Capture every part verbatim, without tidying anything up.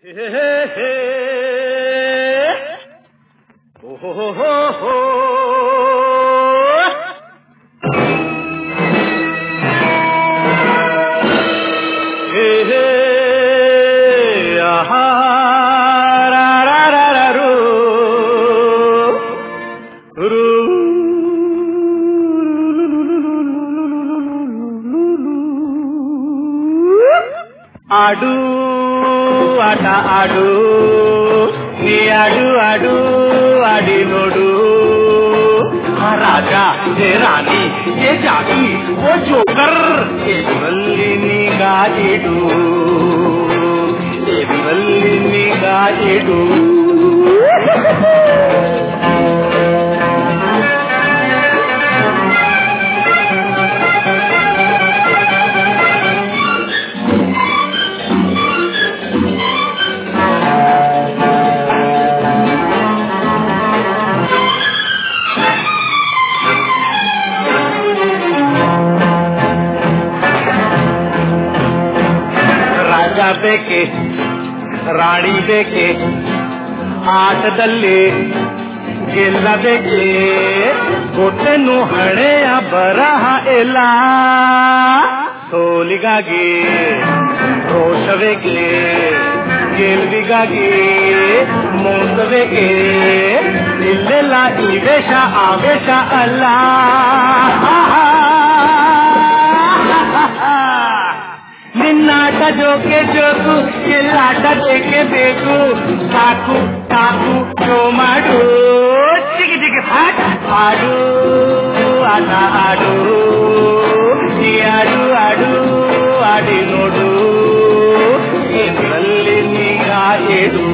ಆಡು ಆಟ ಆಡು ನೀ ಆಡು ಆಡು ಆಡಿ ನೋಡು ರಾಜ ये रानी ये जागी वो जोकर ಎದುರಲ್ಲಿ ನಿಗಾಯಿಡು ಎದುರಲ್ಲಿ ನಿಗಾಯಿಡು ಬೇಕೆ ರಾಣಿ ಬೇಕೆ ಆಟದಲ್ಲಿ ಗೆಲ್ಲಬೇಕೆ ಗೊತ್ತೇನು ಹಣೆಯ ಬರಹ ಎಲ್ಲ ಸೋಲಿಗಾಗಿ ರೋಷಬೇಕೆ ಗೆಲುವಿಗಾಗಿ ಮೋಸಬೇಕೆ ಇಲ್ಲೆಲ್ಲ ಈ ವೇಷ ಆವೇಶ ಅಲ್ಲ ನಿನ್ನಾಟ ಜೋಕೆ ಜೋಕು ಎಲ್ಲಾಟ ಬೇಕೆ ಬೇಕು ಸಾಕು ಸಾಕು ಶೋ ಮಾಡು ಚಿಗಿ ಚಿಗಿ ಪಾಠ ಆಡು ಆಟ ಆಡು ನೀ ಆಡು ಆಡು ಆಡಿ ನೋಡು ಎದುರಲ್ಲಿ ನಿಗಾಯಿಡು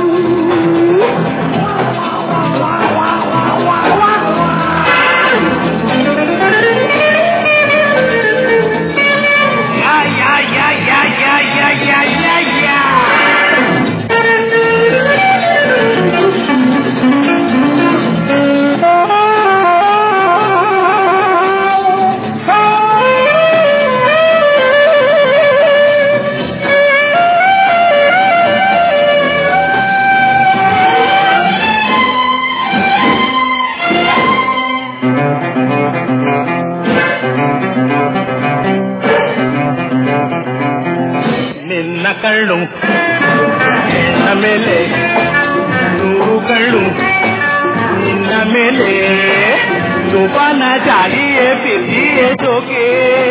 ನಿನ್ನ ಕಣ್ಣು ನಿನ್ನ ಮೇಲೆ ನೂರು ಕಣ್ಣು ನಿನ್ನ ಮೇಲೆ ಸುಬನ ಜಾರಿಯೇ ಬಿಸಿಯೇ ಜೋಗೆ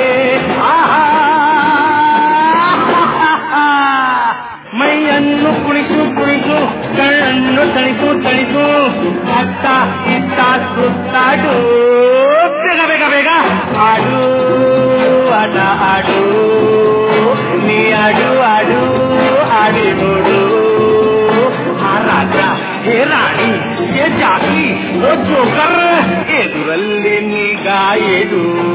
ಮೈಯನ್ನು ಕುಣಿಸು ಕುಣಿಸು ಕಣ್ಣನ್ನು ತಣಿಸು ತಣಿಸು ಅತ್ತ ಇತ್ತ ಸುತ್ತಾಡು ಬೇಗ ಬೇಗ ಬೇಗ ಆಡು ಆಟ ಆಡು ನೀ ಆಡು ಆಡು ಆಡಿ ನೋಡು ಆ ರಾಜ ಹೇ ರಾಣಿ ಹೇ ಜಾಗಿ ಓ ಜೋಕರ್ ಎದುರಲ್ಲಿ ನಿಗಾಯಿಡು